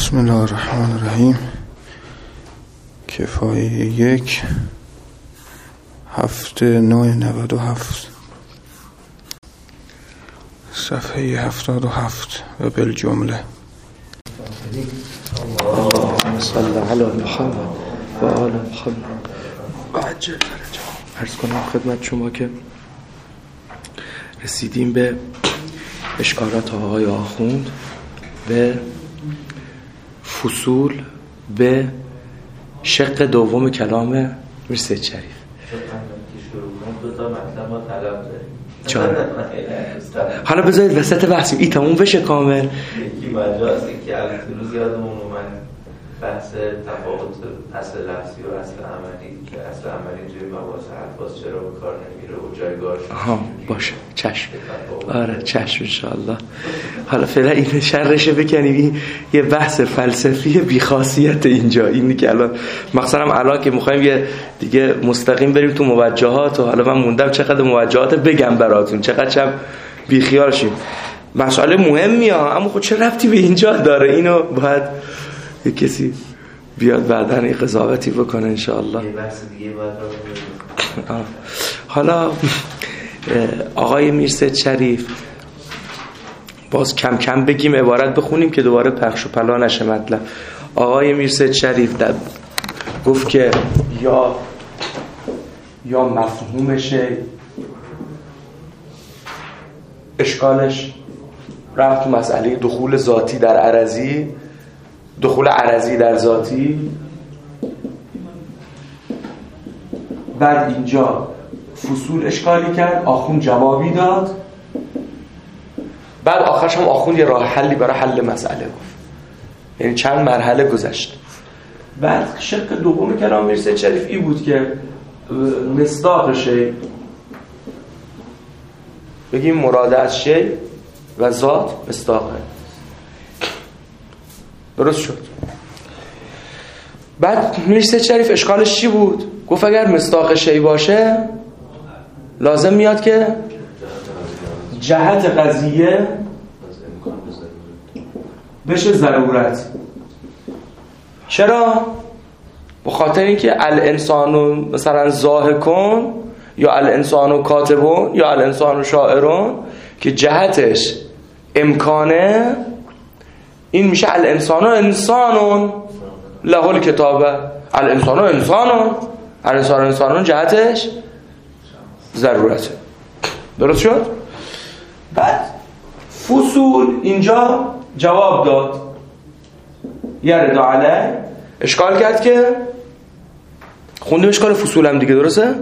بسم الله الرحمن الرحیم. کفایه 1 هفته 997 صفحه 77 و بالجمله. اللهم صل علی محمد و آل محمد و عجل فرجهم. عرض کنم خدمت شما که رسیدیم به اشارات آقای آخوند به فصول به شق دوم کلام میر سید شریف. حالا بذارید وسط بحثیم این تموم بشه کامل. یکی مجاز که روز یادمون اومد بحث تفاوت اصل لفظی و اصل عملی که اصل عملی توی مباحث الفاظ چرا به کار نمیره و جایگاهش باشه چشم. آره چشم انشاءالله. حالا فعلا این شرشه بکنیم. این یه بحث فلسفی بیخاصیت اینجا اینی که الان مخصوصا الان که میخوایم یه دیگه مستقیم بریم تو موجهات و حالا من موندم چقدر موجهات بگم براتون چقدر چم بیخیال شیم. مسئله مهمیه اما خب چه ربطی به اینجا داره؟ اینو باید یه کسی بیاد بعدن یه قضاوتی بکنه انشاءالله. یه بحث دیگه باید حالا آقای میر سید شریف باز کم کم بگیم عبارت بخونیم که دوباره پخش و پلا نشه مطلب. آقای میر سید شریف گفت که یا مفهومشه اشکالش رفت تو مسئله دخول ذاتی در عرضی، دخول عرضی در ذاتی. بعد اینجا فصول اشکالی کرد، آخوند جوابی داد. بعد آخرش هم آخوند یه راه حلی برای حل مسئله گفت. یعنی چند مرحله گذشت. بعد شق دوم کلام میر سید شریف این بود که مصداق شی بگیم مراد از شی و ذات مصداقه. درست شد. بعد میر سید شریف اشکالش چی بود؟ گفت اگر مصداق شی باشه لازم میاد که جهت قضیه بشه ضرورت. چرا؟ به خاطر اینکه الانسانو مثلا ضاحکون یا الانسانو کاتبون یا الانسانو شاعرون که جهتش امکانه، این میشه الانسانو انسانون له الکتابه. الانسانو انسانون، الانسانو انسانون جهتش ضرورته. درست شد؟ بعد فصول اینجا جواب داد. یرد علی اشکال کرد که خوندیم اشکال فصول هم دیگه درسته؟ همینجا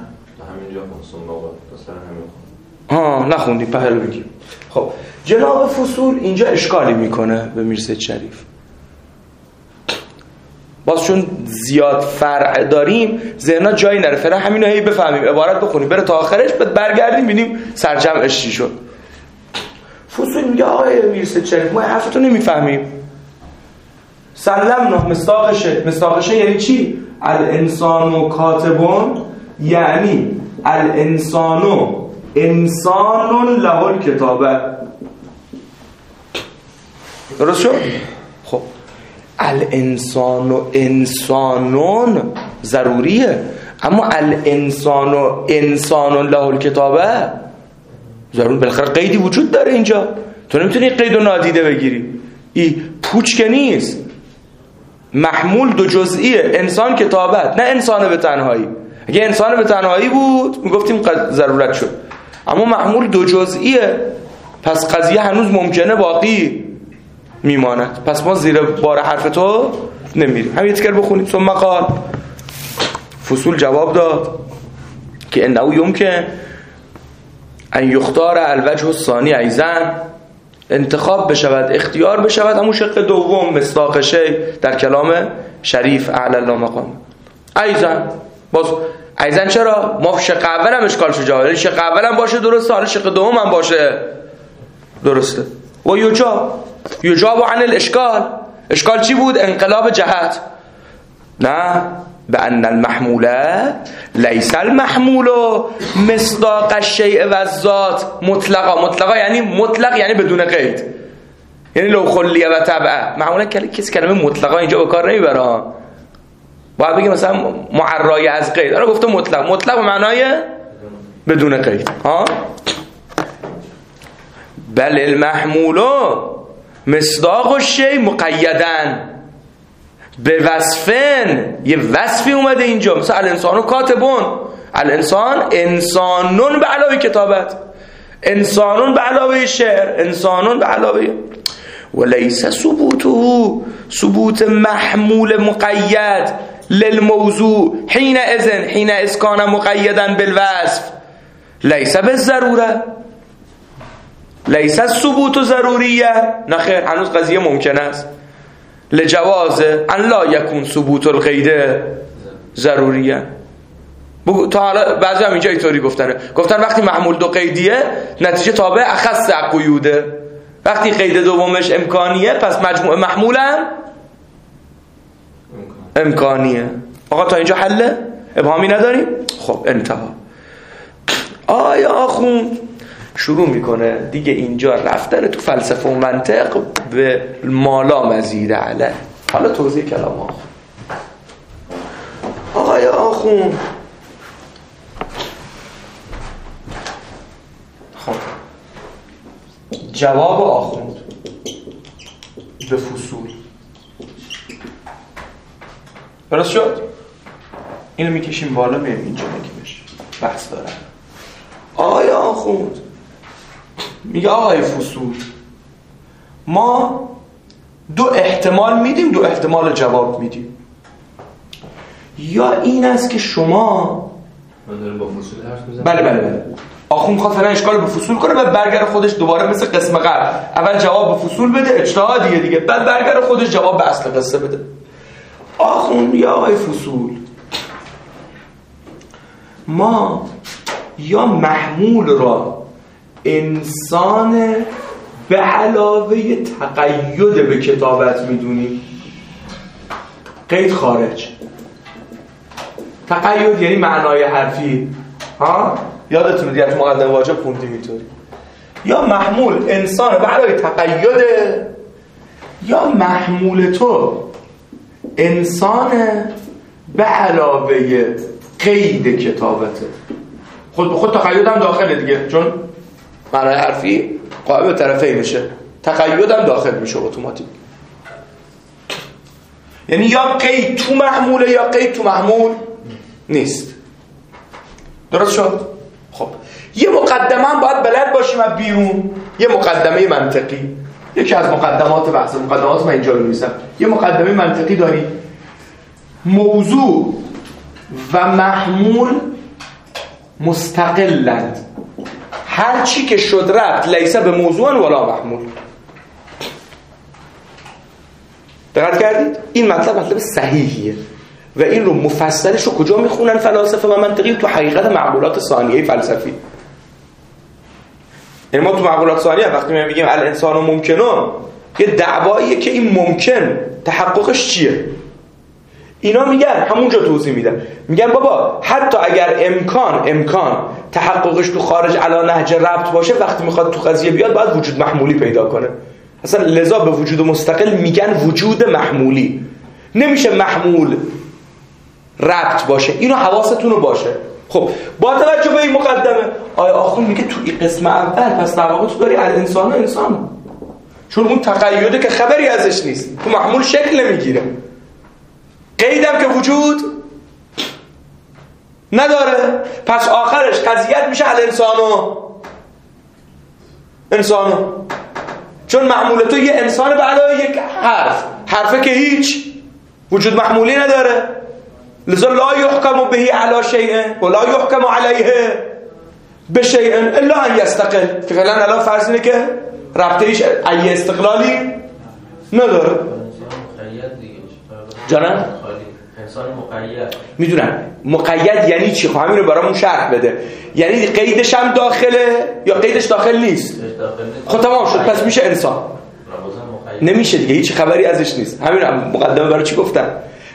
خونسون نخوندیم پهل بگیم. خب جناب فصول اینجا اشکالی میکنه به میر سید شریف. باز چون زیاد فرع داریم ذهن‌ها جایی نره، فعلا همینو هی بفهمیم، عبارت بخونیم بره تا آخرش، بعد برگردیم ببینیم سرجمعش چی شد. فصول میگه آقای میر سید شریف ما حرفتو نمیفهمیم. سلمنا مصداقشه یعنی چی؟ الانسانو کاتبون یعنی الانسانو انسانون له الکتابه. درست شد؟ خب الانسانو انسانون ضروریه، اما الانسانو انسانون له الکتابه ضرور. بالاخره قیدی وجود داره اینجا، تو نمیتونی قیدو نادیده بگیری. این پوچ که نیست. محمول دو جزئیه، انسان کتابت، نه انسان به تنهایی. اگه انسان به تنهایی بود میگفتیم ضرورت شد، اما محمول دو جزئیه، پس قضیه هنوز ممکنه باقی میماند. پس ما زیر بار حرف تو نمیریم. همین تکر بخونیم. ثم قال فصول جواب داد که انه یمکن ان یختار الوجه الثانی ایضا، انتخاب بشود، اختیار بشود همون شق دوم مصداق شی در کلام شریف اعلی الله مقام. ایضا باز ایضا چرا؟ ما شق اول هم اشکال شو جواب، شق اول هم باشه درسته، حالا شق دوم هم باشه درسته. و یجاب عن الاشکال. اشکال چی بود؟ انقلاب جهت. نه بأن المحموله لیس المحمول مصداق الشیء و الذات مطلقا. مطلقا یعنی مطلق، یعنی بدون قید. یعنی لو خلیه و تبعه. معمولا کسی کلمه مطلقا اینجا به کار نمیبره، باید بگیم مثلا معرای از قید. آره گفته مطلق به معنای بدون قید ها. بل المحمول مصداق الشیء مقیدن به وصفن. یه وصفی اومده اینجا، مثلا الانسان کاتبون، الانسان انسانون به علاوه کتابت، انسانون به علاوه شعر، انسانون به علاوه ولیس ثبوت محمول مقید للموضوع حين اذ كان مقيدا بالوصف ليس بالضروره، ليس الثبوت ضروریه. نه خیر، هنوز قضیه ممکن است لجواز ان لا يكون ثبوت القید ضروریه. تا حالا بعضی هم اینجا اینطوری گفتن وقتی محمول دو قیدیه نتیجه تابع اخص قیوده، وقتی قید دومش امکانیه پس مجموع محمول هم امکانیه. آقا تا اینجا حله؟ ابهامی نداریم؟ خب انتها. آیا آخوند شروع میکنه دیگه اینجا رفتن تو فلسفه و منطق به مالا مزید علیه. حالا توضیح کلام آخوند. آقای آخوند خب جواب آخوند به فصول درست شد؟ اینو میکشیم بالا، میریم اینجا بگیمش، بحث دارم. آیا آخوند میگه آقای فصول ما دو احتمال میدیم، دو احتمال جواب میدیم. یا این است که شما من دارم با فصول حرف میزنم. بله آخوند میخواد فعلا اشکال به فصول کنه، بعد برگره خودش دوباره مثل قسم قبل اول جواب به فصول بده، اجتهادیه دیگه، بعد برگره خودش جواب به اصل قصه بده. آخوند یا آقای فصول ما یا محمول را انسان به علاوه تقید به کتابت میدونیم، قید خارج. تقید یعنی معنای حرفی ها، یادتونه دیگه تو مقدمه واجب خوندیم اینطوری. یا محمول انسان به علاوه تقید، یا محمول تو انسان به علاوه قید کتابته. خود به خود تقید هم داخله دیگه، چون معنای حرفی قائم به طرفین میشه، تقید هم داخل میشه اتوماتیک. یعنی یا قید تو محموله یا قید تو محمول نیست. درست شد؟ خب یه مقدمه هم باید بلد باشیم از بیرون، یه مقدمه منطقی. یکی از مقدمات بحث، مقدمات من اینجا رو می‌نویسم، یه مقدمه منطقی داریم. موضوع و محمول مستقلند، هر چی که شد ربط لیسه به موضوع ولا محمول. دقت کردید؟ این مطلب صحیحیه و این رو مفصلش رو کجا میخونن فلاسفه و منطقی؟ تو حقیقت معقولات ثانیه فلسفی. یعنی ما تو معقولات ثانیه وقتی میگیم الانسان ممکنه، یه دعواییه که این ممکن تحققش چیه. اینا میگن همونجا توضیح میدن، میگن بابا حتی اگر امکان تحققش تو خارج علی نهج ربط باشه، وقتی میخواد تو قضیه بیاد باید وجود محمولی پیدا کنه. اصلا لذا به وجود مستقل میگن وجود محمولی. نمیشه محمول ربط باشه، اینو حواستون رو باشه. خب با توجه به این مقدمه آیا آخوند میگه تو این قسم اول پس در واقع تو داری الانسان و انسان، چون اون تقیده که خبری ازش نیست تو محمول شکل نمیگیره، قیدم که وجود نداره، پس آخرش قضیت میشه انسانو، چون محمول تو یه انسان به علاوه یک حرفه که هیچ وجود محمولی نداره. لذا لا يحكم به على شيء ولا يحكم عليه بشيء الا ان يستقل، که فعلا الان فرض اینه که ربطه‌ایش ای استقلالی نداره. جانم انسان مقید میدونن مقید یعنی چی؟ خب همین رو برامون شرح بده. یعنی قیدش هم داخله یا قیدش داخل نیست؟ خب تمام شد، پس میشه انسان. نمیشه دیگه، هیچ خبری ازش نیست. همین مقدمه برای چی گفتم؟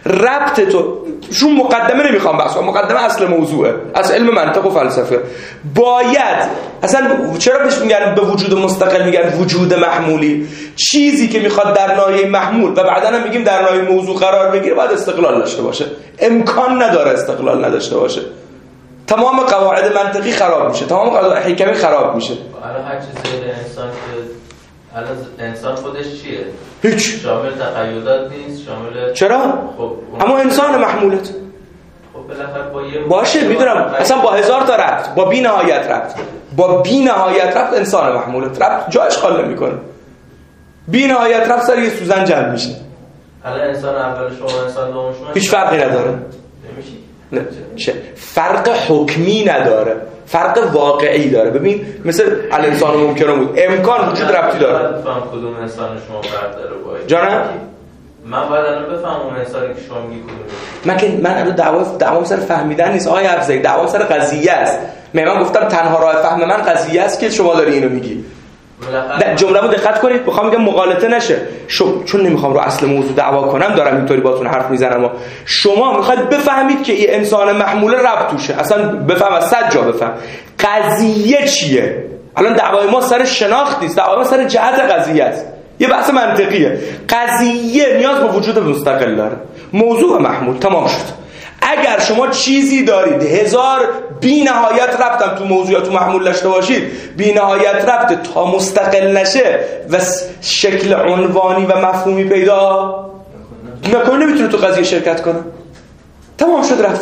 ربط تو شون مقدمه نمیخوام بحث، مقدمه اصل موضوعه از علم منطق و فلسفه. باید اصلا چرا بهش میگن به وجود مستقل میگن وجود محمولی؟ چیزی که میخواد در ناحیه محمول و بعدا هم میگیم در ناحیه موضوع قرار بگیره باید استقلال داشته باشه. امکان نداره استقلال نداشته باشه. تمام قواعد منطقی خراب میشه، تمام قواعد حکمی خراب میشه. الان هر چیزی انسان که الان انسان خودش چیه؟ هیچ. شامل تقیدات نیست، شامل چرا؟ خب اما انسان محمولت. خب بالاخره با یه باشه میدونم اصلا با هزار تا ربط، با بی نهایت ربط، با بی نهایت ربط انسان محمولت، ربط جا اشغال نمیکنه. بی نهایت ربط سر یه سوزن جمع میشه. الان انسان اول شما انسان دوم شما هیچ فرقی نداره. نمیشه. نه چه فرق حکمی نداره، فرق واقعی داره. ببین مثل الانسان ممکنه بود امکان وجود ربطی داره. بفهم کدوم انسان شما فرق داره با جانم من باید الان بفهم اون انسانی که شما میگی کدومه. من الان دعوام سر فهمیدن نیست آقای افضلی، دعوام سر قضیه است. من گفتم تنها راه فهم من قضیه است که شما داری اینو میگی. جمله‌مو دقت کنید، میخوام میگم مغالطه نشه. چون نمیخوام رو اصل موضوع دعوا کنم دارم اینطوری باهاتون حرف میزنم. و شما میخواید بفهمید که این انسان محمول ربط توشه، اصلا بفهم از 100 جا بفهم قضیه چیه. الان دعوای ما سر شناخت نیست، دعوای ما سر جهت قضیه است. یه بحث منطقیه. قضیه نیاز به وجود مستقل داره. موضوع محمول تمام شد. اگر شما چیزی دارید هزار بی نهایت ربطم تو موضوع تو محمول داشته باشید، بی نهایت ربط تا مستقل نشه و شکل عنوانی و مفهومی پیدا نکنه نمیتونه تو قضیه شرکت کنه. تمام شد رفت.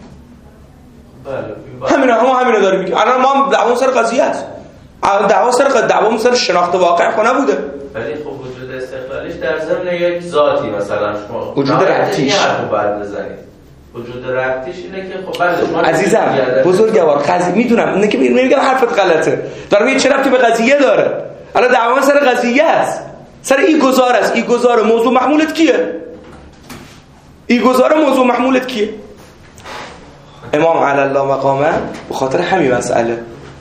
همینو داریم میگیم. الان ما دعوا سر قضیه است. دعوا سر شناخت واقع خو نبوده. ولی خب وجود استقلالیش در ضمن یک ذاتی مثلا شما وجود ربطیش باید بزنید. وجود ربطیش اینه که خب بله عزیزم بزرگوار قضیه میدونم اینه که میگم حرفت غلطه. دارم یه چه ربطی به قضیه داره؟ الان دعوا سر قضیه است. سر این گزار است. این گزار موضوع محمولت کیه؟ این گزار موضوع محمولت کیه؟ امام علی الله مقامه به خاطر همین مسئله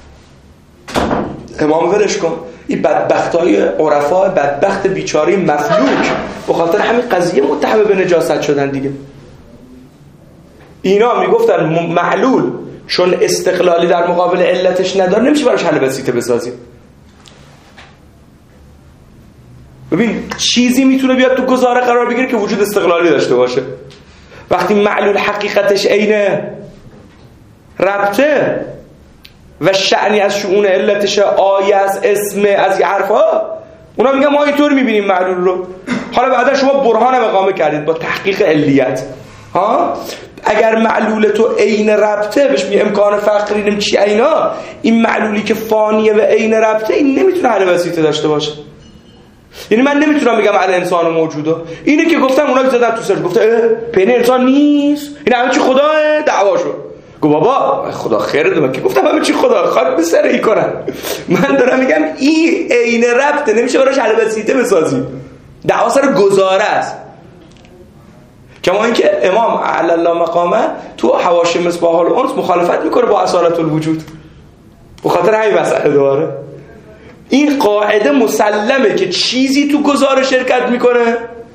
امام ولش کن. این بدبختای عرفا بدبخت بیچاره مفلوک به خاطر همین قضیه متهم به نجاست شدن دیگه. اینا میگفتن معلول چون استقلالی در مقابل علتش نداره نمیشه براش حل بسیطه بسازیم. ببین چیزی میتونه بیاد تو گزاره قرار بگیره که وجود استقلالی داشته باشه. وقتی معلول حقیقتش عینه ربطه و شأنی از شؤون علتش آیه از اسم از این حرفا، اونا میگن ما اینطور میبینیم معلول رو. حالا بعدا شما برهان اقامه کردید با تحقیق علیت ها. اگر معلول تو عین ربطه بهش میگه امکان فقری نمی چی اینا، این معلولی که فانیه و عین ربطه این نمیتونه حل وسیطه داشته باشه. یعنی من نمیتونم بگم علی انسان موجوده. اینه که گفتم اونا که زدن تو سر گفته پین انسان نیست، این همه چی خداه دعواشو. گو بابا خدا خیرت من که گفتم همه چی خدا خواهد به سر ای کنن. من دارم میگم این عین ربطه نمیشه براش حل وسیطه بسازی. دعوا سر گزاره است. کما اینکه امام علی الله مقامه تو حواشی مصباح الانس مخالفت میکنه با اصالت الوجود. به خاطر همین مسئله داره. این قاعده مسلمه که چیزی تو گزاره شرکت میکنه.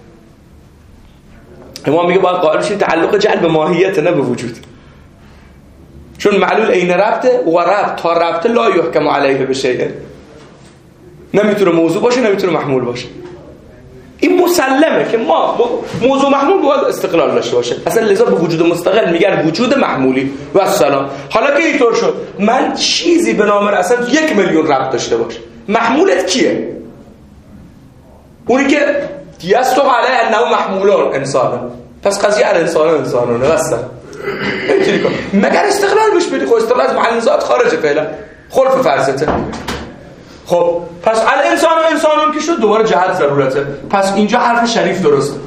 امام میگه باید قائل بشید تعلق جعل به ماهیت نه به وجود. چون معلول عین ربطه و ربط تا ربطه لا یحکم علیه بشیء. نمیتونه موضوع باشه نمیتونه محمول باشه. این مسلمه که ما موضوع محمول باید استقلال داشته باشه. اصلا لذا به وجود مستقل میگن وجود محمولی و السلام. حالا که اینطور شد من چیزی به نام اصلا 1,000,000 ربط داشته باشه، محمولت کیه؟ اونی که یستو علیه انه محمولان انسانه. پس قضیه انسانونه واسه اینطوری کن مگر استقلال بهش بدی. خب استقلال از محل ذات خارجه فعلا خلف فرضته. خب پس الانسان و انسانون که شد دوباره جهت ضرورته. پس اینجا حرف شریف درسته.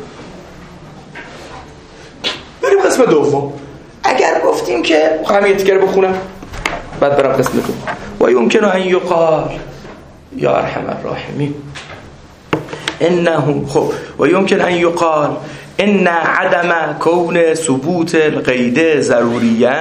بریم قسم دوم. اگر گفتیم که همین تیکر بخونم بعد برم قسم دوم. و یمکن ان یقال یا ارحم الراحمین انه خب و یمکن ان یقال ان عدم کون ثبوت القید ضروریه.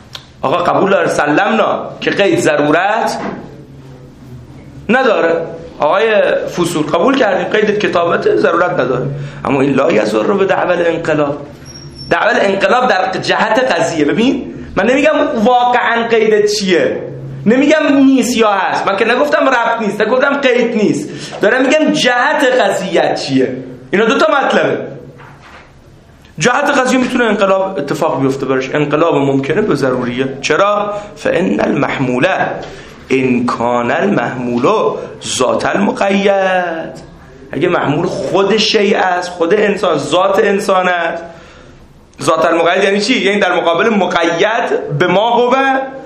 آقا قبول داره سلمنا که قید ضرورت نداره. آقای فصول قبول کردیم قید کتابت ضرورت نداره، اما این لا یضر به دعوی الانقلاب. دعوی الانقلاب در جهت قضیه. ببین من نمیگم واقعا قیدت چیه، نمیگم نیست یا هست، من که نگفتم ربط نیست، نگفتم قید نیست، دارم میگم جهت قضیه چیه. اینا دو تا مطلبه. جهت قضیه میتونه انقلاب اتفاق بیفته برش، انقلاب ممکنه به ضروریه. چرا؟ فان المحموله ان کان المحمول ذات المقید. اگه محمول خود شیء است، خود انسان، ذات انسان است. ذات المقید یعنی چی؟ یعنی در مقابل مقید به ما هو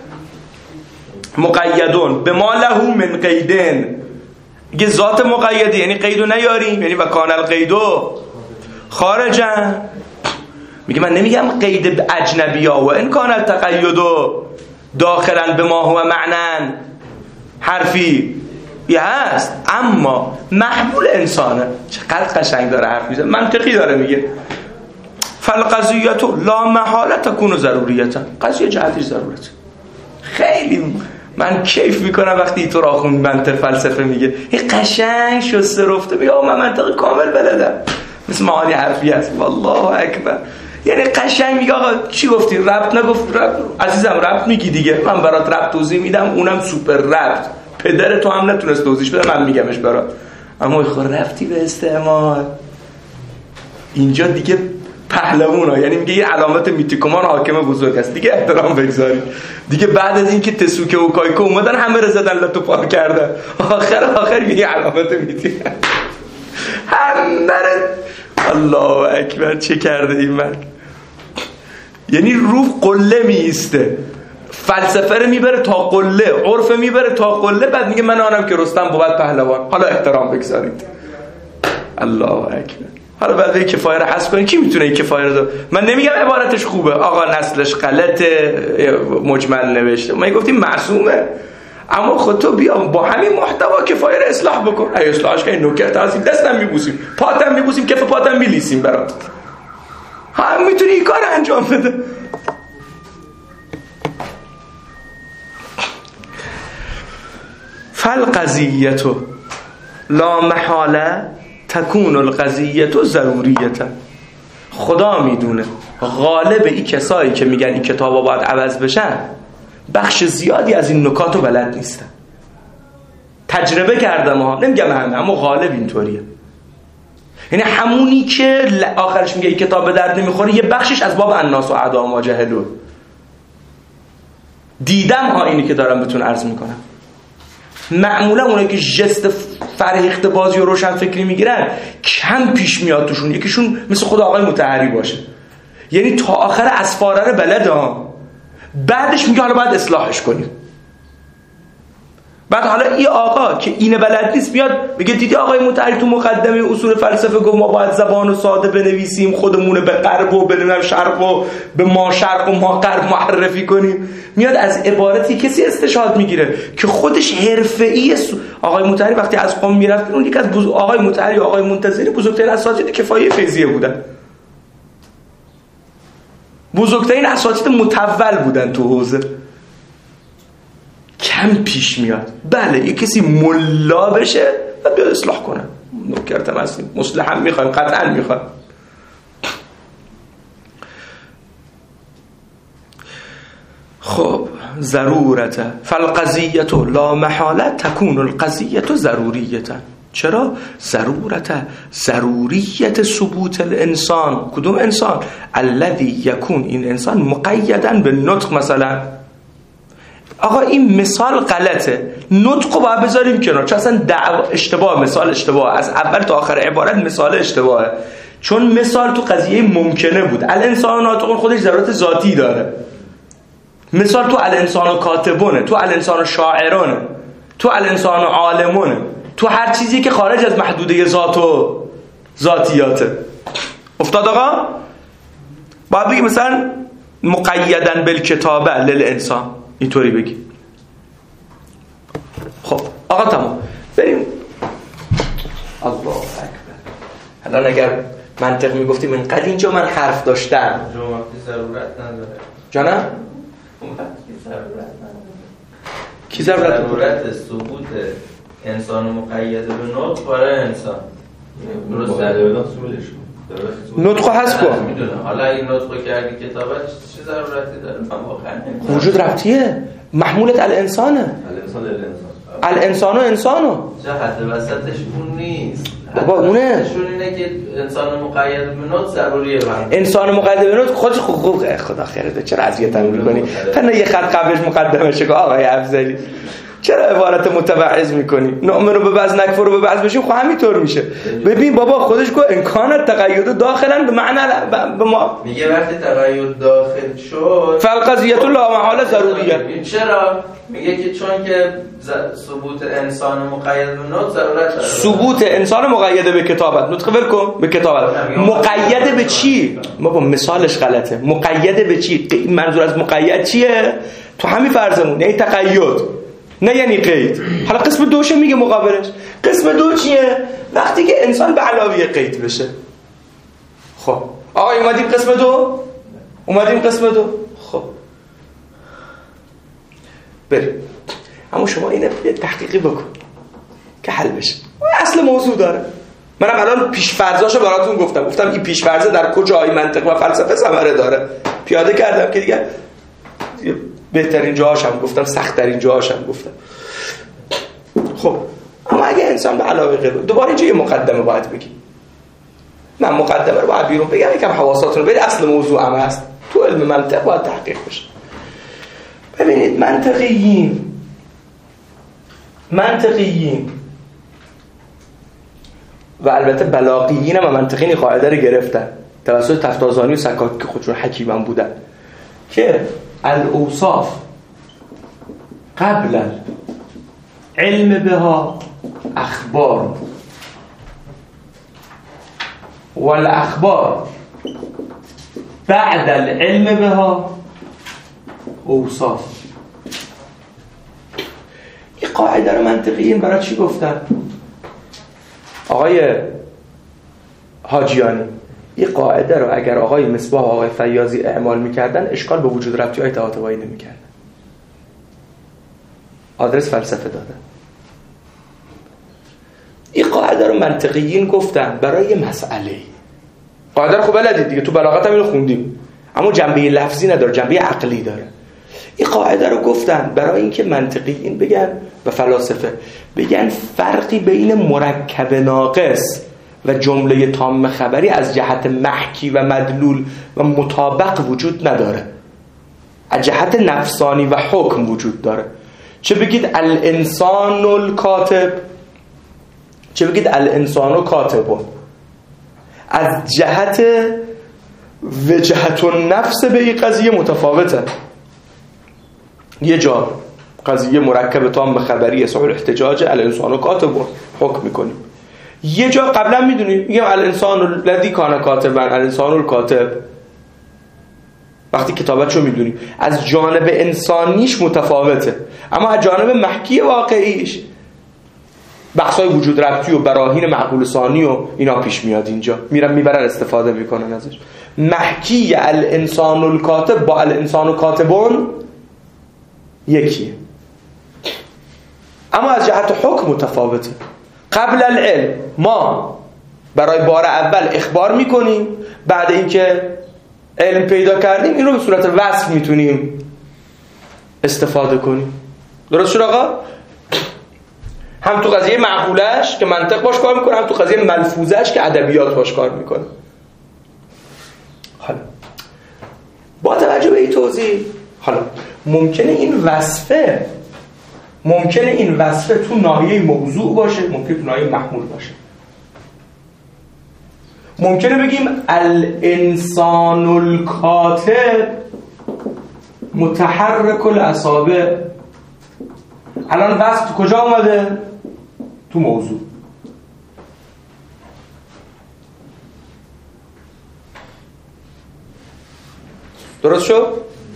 مقیدون به ما له من قیدن. اگه ذات مقیده یعنی قیدو نیاریم، یعنی و کان القیدو خارجا. میگه من نمیگم قید اجنبیا و ان کان التقید داخلا به ما هو معنن حرفی یه هست، اما محمول انسانه. چقدر قشنگ داره حرف میزنه، منطقی داره میگه. فالقضیه لا محاله تکون ضروریتا. قضیه جهتش ضرورت. خیلی من کیف میکنم وقتی تو راخون منطق فلسفه میگه این قشنگ شسته رفته، میگه من منطق کامل بلدم، مثل معانی حرفی هست. والله اکبر. یعنی قشنگ میگه آقا چی گفتی؟ ربط نگفت؟ ربط عزیزم ربط میگی دیگه، من برات ربط توضیح میدم، اونم سوپر ربط. پدر تو هم نتونست توضیحش بده، من میگمش برات. اما خود ربطی به استعمال. اینجا دیگه پهلوونا، یعنی میگه یه علامت میتیکومان حاکم بزرگ است دیگه، احترام بگذاری دیگه. بعد از اینکه تسوکه و کایکو اومدن همه رو زدن لتو پار کردن، آخر میگه علامت میتیک همه. الله اکبر چه کرده این مرد. یعنی رو قله میسته، فلسفه رو میبره تا قله، عرف میبره تا قله، بعد میگه من آنم که رستم بود پهلوان. حالا احترام بگذارید. الله اکبر. حالا بعد به کفایه رو حذف کنید. کی میتونه این کفایه رو داره؟ من نمیگم عبارتش خوبه، آقا نسلش غلطه، مجمل نوشته، ما گفتیم معصومه، اما خود تو بیا با همین محتوا کفایه رو اصلاح بکن. ای اصلاحش که این نکته هستیم، دستم میبوسیم، پاتم میبوسیم، کف پاتم میلیسیم برات. هم میتونی این کار انجام بده. فالقضیه لا محاله تکون القضیه ضروریتا. خدا میدونه غالب این کسایی که میگن این کتابا باید عوض بشن بخش زیادی از این نکاتو بلد نیستن. تجربه کردم ها، نمیگم همه، اما غالب اینطوریه. یعنی همونی که آخرش میگه این کتاب به درد نمیخوره، یه بخشش از باب الناس و اعدام و جهلون. دیدم ها اینی که دارم بهتون عرض میکنم. معمولا اونایی که جست فرهیخته بازی و روشن فکری میگیرن کم پیش میاد توشون یکیشون مثل خود آقای مطهری باشه، یعنی تا آخر اسفاره رو بلده ها، بعدش میگه حالا باید اصلاحش کنیم. بعد حالا این آقا که اینه بلد نیست بیاد بگه دیدی آقای مطهری تو مقدمه اصول فلسفه گفت ما باید زبان و ساده بنویسیم، خودمونه به غرب و به شرق و به ما شرق و ما غرب معرفی کنیم. میاد از عبارتی کسی استشهاد میگیره که خودش حرفه‌ای. آقای مطهری وقتی از قم میرفت، اون یکی از آقای مطهری و آقای منتظری بزرگترین اساتید کفایه فیضیه بودن، بزرگترین اساتید متول بودن تو حوزه. کم پیش میاد بله یه کسی ملا بشه و بیاد اصلاح کنه. نکرتم هستیم، مصلح هم میخوایم، قطعا میخوایم. خب ضرورته فالقضیه لا محاله تکون القضیه ضروریتا. چرا؟ ضروریت ثبوت الانسان. کدوم انسان؟ الذی یکون، این انسان مقیدا به نطق. مثلا آقا این مثال غلطه، نطقو باید بذاریم کنار، چون اصلا اشتباه، مثال اشتباه، از اول تا آخر عبارت مثال اشتباهه، چون مثال تو قضیه ممکنه بود. الانسان ناطقون خودش ضرورت ذاتی داره. مثال تو الانسان کاتبونه، تو الانسان شاعرونه، تو الانسان عالمونه، تو هر چیزی که خارج از محدوده ذات و ذاتیاته. افتاد آقا؟ باید بگی مثلا مقیدن بالکتابه للانسان، اینطوری بگی. خب آقا تمام، بریم. الله اکبر. الان اگر منطق میگفتیم اینقدر اینجا من حرف داشتم، ضرورت نداره جانم؟ ضرورت نداره. کی ضرورت ثبوت انسان مقید به نطق برای انسان نطق هست کن میدونه. حالا این نطق کردی کتابت چه ضرورتی داره؟ من واقعا وجود ربطیه. محمولت الانسانه. الانسانو انسانو جهت وسطش اون نیست. بابا اونه شون اینه که انسان مقید به نطق ضروریه. انسان مقید به نطق خودش خدا خیرته. چرا اذیتم می‌کنی؟ تنها یه خط قبلش مقدمه شه آقای افضلی چرا عبارت متوعظ میکنی؟ نؤمنو به بعض نکفرو به بعض بشیم. خب همینطور میشه. ببین بابا خودش گفت امکان تقید داخلا به معنی به ما میگه وقتی تقید داخل شد فالقضیه لا محاله ضروریه. چرا؟ میگه که چون که ثبوت انسان مقید به نطق ضرورت داره. ثبوت انسان مقید به کتابت نطق ول کن به کتابت. مقید به چی؟ بابا مثالش غلطه. مقید به چی؟ منظور از مقید چیه؟ تو همین فرضمون یعنی تقید نه یعنی قید. حالا قسم دوشه میگه مقابلش. قسم دو چیه؟ وقتی که انسان به علاوه قید بشه. خب آقا اومدیم قسم دو. خب بریم. اما شما اینه یه تحقیقی بکن که حل بشه. اصل موضوع داره. منم الان پیش‌فرضاشو براتون گفتم این پیش‌فرض در کجای منطق و فلسفه ثمره داره. پیاده کردم که دیگه بهترین جاهاش هم گفتم، سخت‌ترین جاهاش هم گفتم. خب اما اگه انسان به علاوه غیر دوباره اینجا یه مقدمه باید بگیم. من مقدمه رو باید بیرون بگم، یکم حواساتون رو برید. اصل موضوع هم هست تو علم منطق باید تحقیق بشه. ببینید منطقیین و البته بلاغیین و منطقیین قاعده رو گرفتن توسط تفتازانی و سکاکی که خودشون حکیمان بودن که الاوصاف قبل علم بها اخبار والاخبار بعد العلم بها اوصاف. این قاعده رو منطقیین برای چی گفتن؟ آقای حاجیانی این قاعده رو اگر آقای مصباح و آقای فیاضی اعمال میکردن اشکال به وجود ربطی های طباطبایی نمیکردن. آدرس فلسفه دادن. این قاعده رو منطقیین گفتن برای مسئله. قاعده رو خب بلدید دیگه، تو بلاغت هم اینو خوندیم، اما جنبه لفظی نداره، جنبه عقلی داره. این قاعده رو گفتن برای اینکه منطقیین بگن و فلاسفه بگن فرقی بین مرکب ناقص و جمله تام خبری از جهت محکی و مدلول و مطابق وجود نداره. از جهت نفسانی و حکم وجود داره. چه بگید الانسان الکاتب، چه بگید الانسان کاتب، از جهت وجهت النفس به این قضیه متفاوته. یه جا قضیه مرکب تام خبری صحیح الاحتجاج الانسان کاتب حکم میکنیم، یه جا قبلا میدونیم میگم الانسان الذی کان کاتبا الانسان الکاتب. وقتی کتابتشو میدونیم از جانب انسانیش متفاوته، اما از جانب محکی واقعیش بحثای وجود ربطی و براهین معقول ثانی و اینا پیش میاد. اینجا میبرن استفاده میکنن ازش. محکی الانسان الکاتب با الانسان کاتبون یکیه، اما از جهت حکم متفاوته. قبل العلم ما برای بار اول اخبار میکنیم، بعد اینکه علم پیدا کردیم این رو به صورت وصف میتونیم استفاده کنیم. درست شد آقا؟ هم تو قضیه معقولش که منطق باش کار میکنه، هم تو قضیه ملفوظش که ادبیات باش کار میکنه. حالا با توجه به این توضیح، حالا ممکنه این وصفه تو ناحیه موضوع باشه، ممکنه تو ناحیه محمول باشه. ممکنه بگیم الانسان الکاتب متحرک الاصابع. الان وصف تو کجا اومده؟ تو موضوع. درست شد؟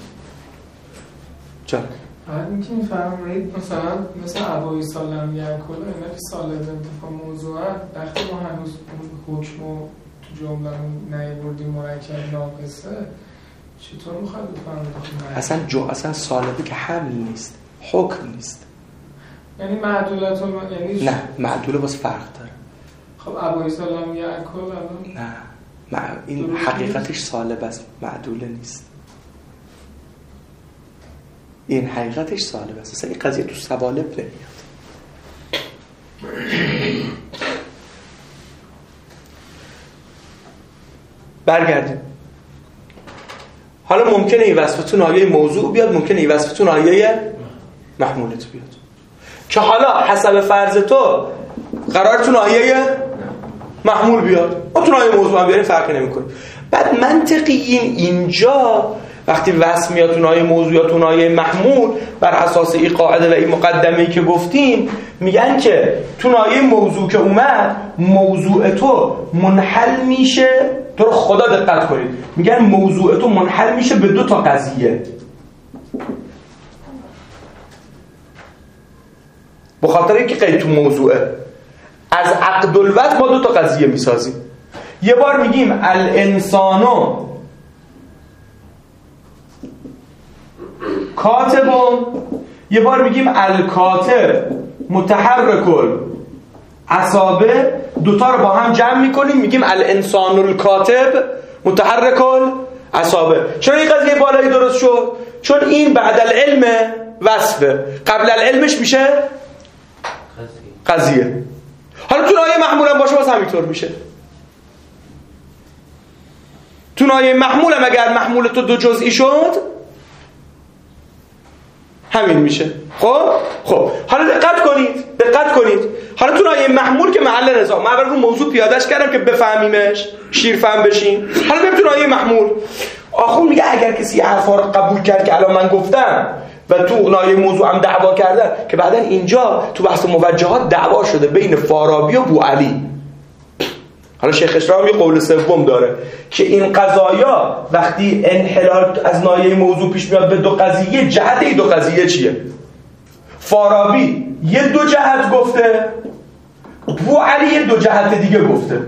چرا؟ بعد میتونی فرمایید مثلا مثل ابوی سالم یکلا اینا که سالب انتفاع موضوعه وقتی ما هنوز حکم تو جمله نیاوردیم مرکب ناقصه چطور میخواد بفرمایید؟ اصلا سالبه که حمل نیست، حکم نیست. یعنی معدولات یعنی نه معدوله باز فرق داره. خب ابوعیسی لم یأکل نه این حقیقتش سالب است، معدوله نیست. این حقیقتش سالب است. اصلا این قضیه تو سوالب نمیاد. برگردیم. حالا ممکنه این وصفتون آیه موضوع بیاد، ممکنه این وصفتون آیه محمولت بیاد، که حالا حسب فرض تو قرارتون آیه محمول بیاد، اون آیه موضوع هم بیاریم فرقی نمیکنه. بعد منطقیین اینجا وقتی وصف میاد اون آیه موضوع یا اون آیه محمول، بر اساس این قاعده و این مقدمه‌ای که گفتیم میگن که تو آیه موضوع که اومد، موضوع تو منحل میشه. تو رو خدا دقت کنید، میگن موضوع تو منحل میشه به 2 تا قضیه. به خاطر اینکه قید تو موضوعه، از عقد الوضع ما 2 تا قضیه میسازیم. یه بار میگیم الانسانو کاتبون، یه بار میگیم الکاتب متحرکل اصابه. 2 تا رو با هم جمع میکنیم میگیم الانسان الکاتب متحرکل اصابه. چرا این قضیه بالایی درست شد؟ چون این بعد العلم وصفه، قبل العلمش میشه قضیه. حالا تو آیه محمول هم باشه باز همینطور میشه. تو آیه محمول هم اگر محمول تو 2 جزئی شد همین میشه. خب حالا دقت کنید. حالا تو آیه محمول که محل نزاع، من اول رو موضوع پیادهش کردم که بفهمیمش، شیرفهم بشیم. حالا بریم تو آیه محمول. آخون میگه اگر کسی حرفا رو قبول کرد که الان من گفتم و تو آیه موضوع هم دعوا کردن، که بعدن اینجا تو بحث موجهات دعوا شده بین فارابی و بوعلی. حالا شیخ اسلام یه قول سوم داره که این قضایا وقتی انحلال از ناحیه موضوع پیش میاد به 2 قضیه، جهت این 2 قضیه چیه؟ فارابی یه 2 جهت گفته، بوعلی یه 2 جهت دیگه گفته.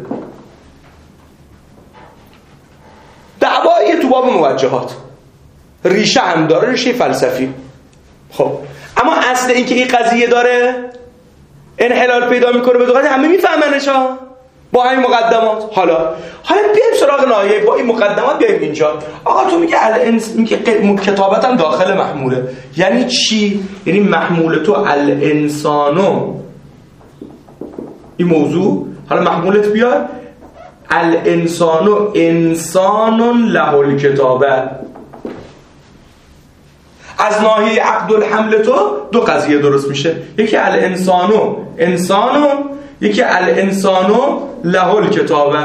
دعوایی تو باب موجهات ریشه هم داره، ریشه فلسفی. خب اما اصل این که این قضیه داره انحلال پیدا میکنه به 2 قضیه همه میفهمنش ها با این مقدمات. حالا بیایم سراغ ناحیه با این مقدمات. بیایم اینجا. آقا تو میگه کتابتم داخل محموله، یعنی چی؟ یعنی محمول تو الانسانو این موضوع. حالا محمولت بیار الانسانو انسان له الکتابه. از ناحیه عقد الحمل تو 2 قضیه درست میشه، یکی الانسانو انسانو، یکی الانسانو له الکتابه،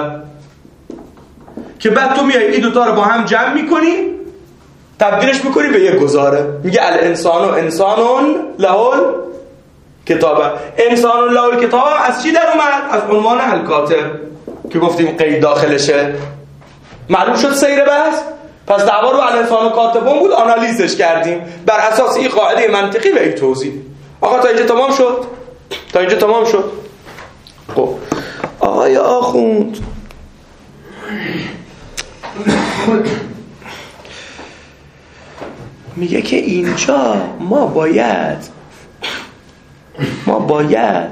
که بعد تو میای این 2 تا رو با هم جمع میکنی، تبدیلش میکنی به یک گزاره، میگه الانسانو انسانون له الکتابه. انسانون له الکتابه از چی در اومد؟ از عنوان الکاتب که گفتیم قید داخلشه. معلوم شد سیر بحث. پس دعوا رو الانسانو کاتبون بود، آنالیزش کردیم بر اساس این قاعده منطقی و این توضیح. آقا تا اینجا تمام شد. خب آقای آخوند میگه که اینجا ما باید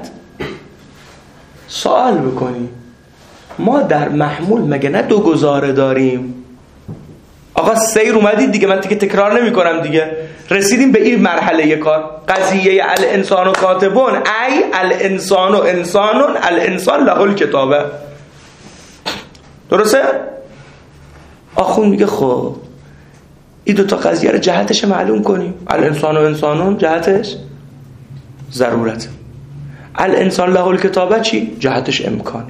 سوال بکنیم، ما در محمول مگه نه 2 گزاره داریم؟ آقا سیر اومدید دیگه، من دیگه تکرار نمی کنم دیگه. رسیدیم به این مرحله کار. قضیه الانسان و کاتبون ای الانسان و انسانون الانسان له الکتابه. درسته؟ آخون میگه خب این 2 تا قضیه رو جهتش معلوم کنیم. الانسان و انسانون جهتش ضرورت، الانسان له الکتابه چی؟ جهتش امکانه.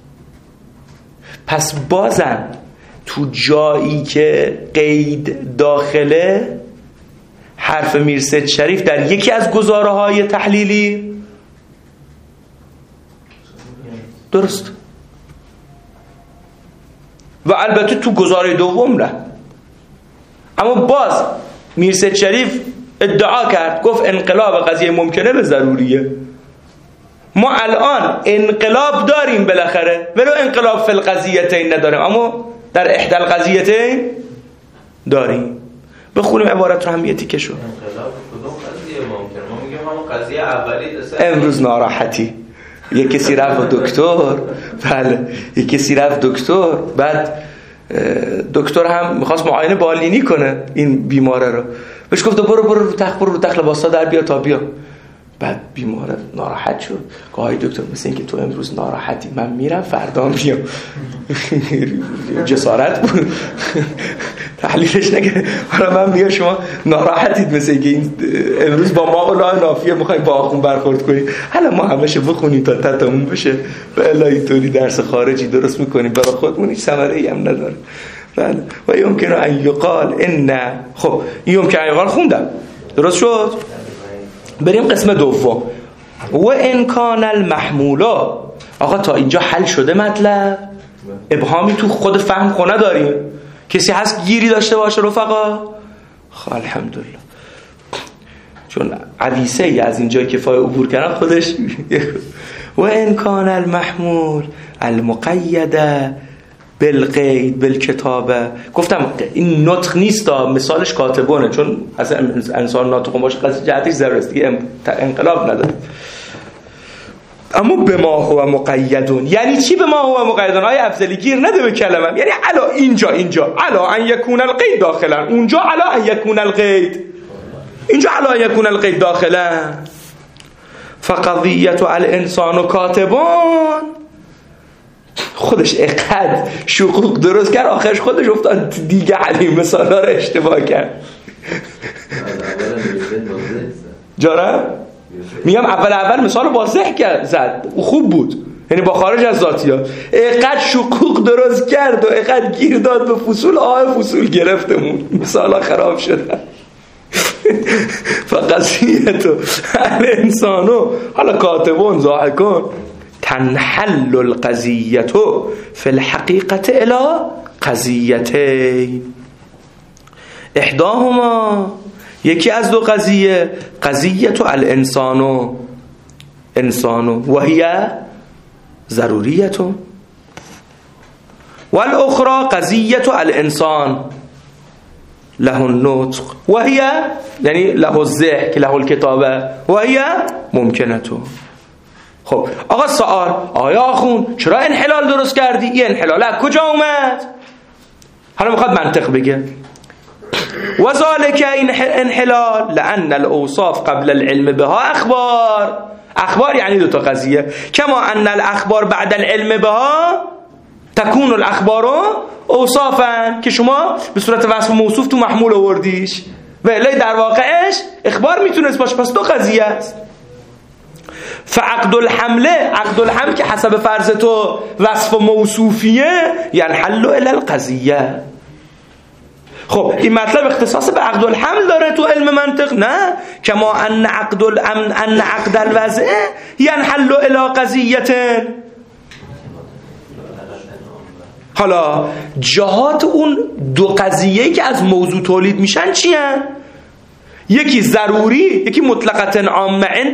پس بازم تو جایی که قید داخله، حرف میرسید شریف در یکی از گزاره های تحلیلی درست، و البته تو گزاره دوم نه. اما باز میرسید شریف ادعا کرد، گفت انقلاب قضیه ممکنه به ضروریه. ما الان انقلاب داریم بالاخره، ولو انقلاب فی القضیتین نداریم اما در احدى القضیتین داریم. بخونیم عبارت رو هم یه تیکه شو. انقلاب کدوم قضیه ممکنه؟ ما میگیم همون قضیه اولی امروز ناراحتی، یک کسی رفت دکتر، بله یک کسی رفت دکتر، بعد دکتر هم میخواست معاینه بالینی کنه این بیماره رو، بهش گفت برو رو تخت لباسا در بیا تا بیا. بعد بیماره ناراحت شد، گاهی دکتر مثل این که تو امروز ناراحتی، من میرم فردا میام. جسارت بود. تحلیلش نگه حالا من میگم شما ناراحتید مثل این که امروز با ما اولای نافیه میخوایم با آخون برخورد کنیم، حالا ما همشه بخونیم تا تتمون بشه و الهی طوری درس خارجی درست میکنیم برای خودمون، هیچ ثمره‌ای هم نداره. بله و یمکن ان یقال ان، خب یمکن ان یقال خوندم درست شد. بریم قسم دوم. و ان کان المحمولا. آقا تا اینجا حل شده مطلب؟ ابهامی تو خود فهم خونه داریم؟ کسی هست گیری داشته باشه رفقا؟ خب الحمدلله، چون عدیسه ای از اینجا کفایه عبور کردن خودش. و ان کان المحمول المقیده بالقید بالکتابه. گفتم این نطق نیست، مثالش کاتبونه، چون اصلا انسان ناطق باشه قضیه جهتش ضروری است دیگه، انقلاب نداره. اما به ما هو مقیدون یعنی چی؟ به ما هو مقیدون آیا افضلی گیر نده به کلمه، یعنی علا اینجا علا ان یکون القید داخلا، اونجا علا ان یکون القید، اینجا علا ان یکون القید داخلا. فقضیت الانسان کاتبون، خودش اقد شقوق درست کرد، آخرش خودش افتاد دیگه علی مثالا رو اشتباه کرد. جارم میگم اول مثال واضح کرد زد، خوب بود، یعنی با خارج از ذاتیات. اقد شقوق درست کرد و اقد گیر داد به فصول، فصول گرفتمون، مثالا خراب شدن. فقضیتو الانسانو، حالا کاتبون ظاهر کن، تنحل القضیتو فی الحقیقت الی قضیتین احداهما، یکی از دو قضیه، قضیت الانسانو و هی ضروریت، و الاخرى قضیت الانسان له النطق و هی یعنی له الذهن که له الکتابه و هی ممکنه. خب آقا سوال، آیا آخون چرا انحلال درست کردی؟ این انحلال از کجا اومد؟ حالا میخواد منطق بگه. و ذالک این انحلال لان الاوصاف قبل العلم بها اخبار یعنی دوتا قضیه، کما ان الاخبار بعد العلم بها تكون الاخبار اوصافا، که شما به صورت وصف موصوف تو محمول آوردیش و الی در واقعش اخبار میتونست باشه، پس دو قضیه است. فعقد الحمل که حسب فرض تو وصف موصوفیه، یعنی حل الی القضیه. خب این مطلب اختصاص به عقد الحمل داره تو علم منطق؟ نه، کما ان عقد الوضع ينحل الى قضیه. حالا جهات اون دو قضیه‌ای که از موضوع تولید میشن چی هن؟ یکی ضروری، یکی مطلقاً عامه عند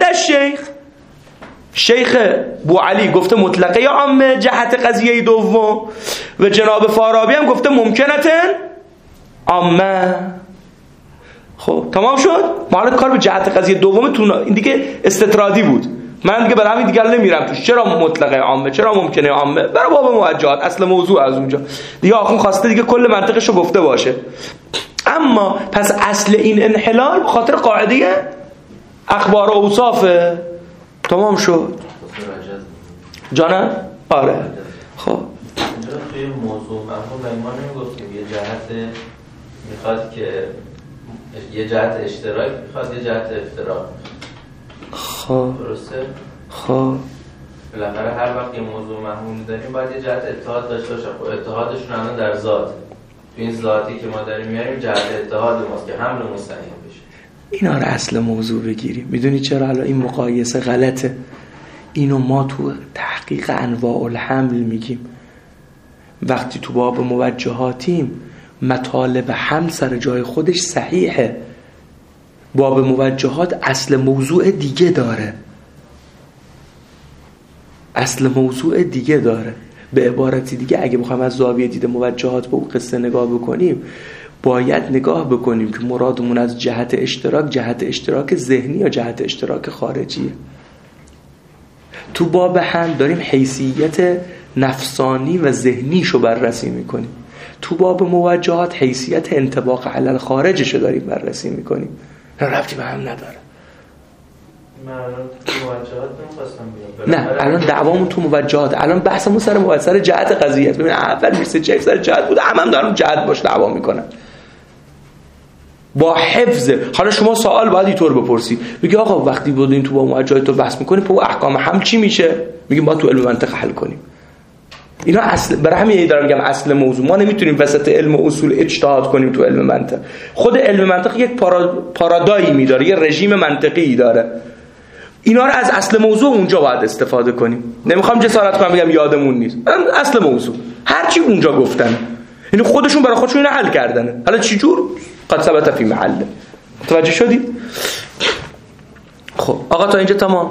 شیخ بوعلی گفته مطلقه عامه جهت قضیه دوم، و جناب فارابی هم گفته ممکنتاً عامه. خب تمام شد. ما حالا کار به جهت قضیه دوم این دیگه استطرادی بود، من دیگه برای همین دیگه نمیرم توش. چرا مطلقه عامه، چرا ممکنه عامه؟ برای باب موجهات، اصل موضوع از اونجا دیگه آخون خواسته دیگه کل منطقشو گفته باشه. اما پس اصل این انحلال به خاطر قاعده اخبار و اوصافه. تمام شد جانم؟ آره. خب اینجا توی موضوع مفهوم ما نمیگفتیم یه جهت میخواد که یه جهت اشتراک میخواد، یه جهت افتراق. خب درسته؟ خب بالاخره هر وقت یه موضوع مفهومی داریم باید یه جهت اتحاد داشته باشه. خب اتحادشون الان در ذات، تو این ذاتی که ما داریم میاریم جهت اتحاد ماست که حمل مستقیم بشه. اینا رو اصل موضوع بگیریم. میدونی چرا حالا این مقایسه غلطه؟ اینو ما تو تحقیق انواع الحمل میگیم. وقتی تو باب موجهاتیم مطالب حمل سر جای خودش صحیحه، باب موجهات اصل موضوع دیگه داره، اصل موضوع دیگه داره. به عبارتی دیگه اگه بخوام از زاویه دید موجهات به اون قصه نگاه بکنیم، باید نگاه بکنیم که مرادمون از جهت اشتراک ذهنی یا جهت اشتراک خارجیه. تو باب هم داریم حیثیت نفسانی و ذهنیشو بررسی میکنیم، تو باب موجهات حیثیت انطباق علی الخارجشو داریم بررسی میکنیم. ربطی به هم نداره. نه الان دعوامون تو موجهات، الان بحثمون سر جهت قضیه. ببین اول میرسه چه سر جهت بود، هم دارن جهت باش دعوا میکنن با حفظ. حالا شما سوال باید اینطور بپرسی، بگی آقا وقتی بودین تو با موجهات تو بحث میکنیم تو احکام هم چی میشه؟ میگیم باید تو علم منطق حل کنیم. اینا اصل، برای همین دارم میگم اصل موضوع. ما نمیتونیم وسط علم و اصول اجتهاد کنیم تو علم منطق. خود علم منطق یک پارادایمی داره، یه رژیم منطقی داره. اینا رو از اصل موضوع اونجا باید استفاده کنیم. نمیخوام جسارت کنم بگم یادمون نیست، اصل موضوع هر چی اونجا گفتن، یعنی خودشون برای خودشون اینو حل کردن. حالا چی جور؟ قد ثبت فی محله. متوجه شدی؟ خب آقا تا اینجا تمام.